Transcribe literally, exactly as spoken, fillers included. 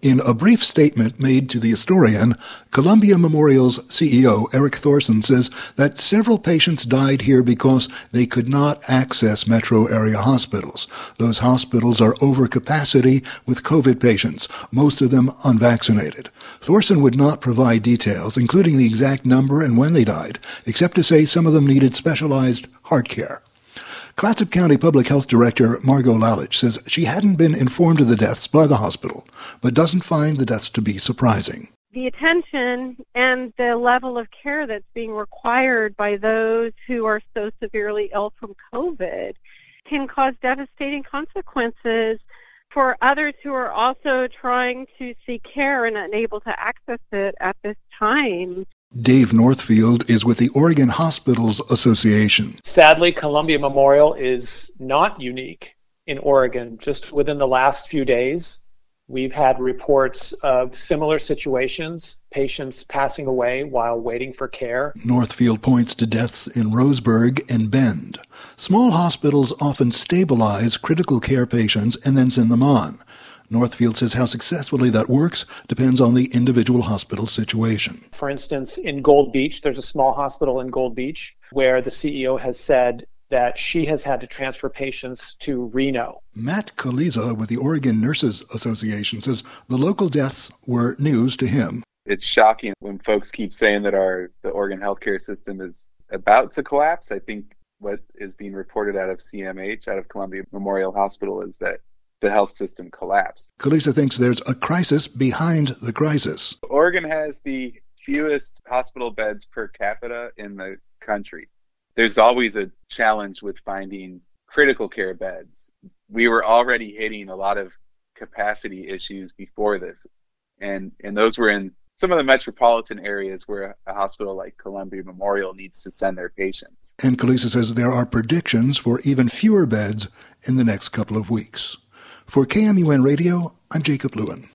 In a brief statement made to the Historian, Columbia Memorial's C E O Eric Thorson says that several patients died here because they could not access metro area hospitals. Those hospitals are over capacity with COVID patients, most of them unvaccinated. Thorson would not provide details, including the exact number and when they died, except to say some of them needed specialized heart care. Clatsop County Public Health Director Margot Lalich says she hadn't been informed of the deaths by the hospital, but doesn't find the deaths to be surprising. The attention and the level of care that's being required by those who are so severely ill from COVID can cause devastating consequences for others who are also trying to seek care and unable to access it at this time. Dave Northfield is with the Oregon Hospitals Association. Sadly, Columbia Memorial is not unique in Oregon. Just within the last few days, we've had reports of similar situations, patients passing away while waiting for care. Northfield points to deaths in Roseburg and Bend. Small hospitals often stabilize critical care patients and then send them on. Northfield says how successfully that works depends on the individual hospital situation. For instance, in Gold Beach, there's a small hospital in Gold Beach where the C E O has said that she has had to transfer patients to Reno. Matt Kaliza with the Oregon Nurses Association says the local deaths were news to him. It's shocking when folks keep saying that our the Oregon healthcare system is about to collapse. I think what is being reported out of C M H, out of Columbia Memorial Hospital, is that the health system collapsed. Kalisa thinks there's a crisis behind the crisis. Oregon has the fewest hospital beds per capita in the country. There's always a challenge with finding critical care beds. We were already hitting a lot of capacity issues before this, and, and those were in some of the metropolitan areas where a hospital like Columbia Memorial needs to send their patients. And Kalisa says there are predictions for even fewer beds in the next couple of weeks. For K M U N Radio, I'm Jacob Lewin.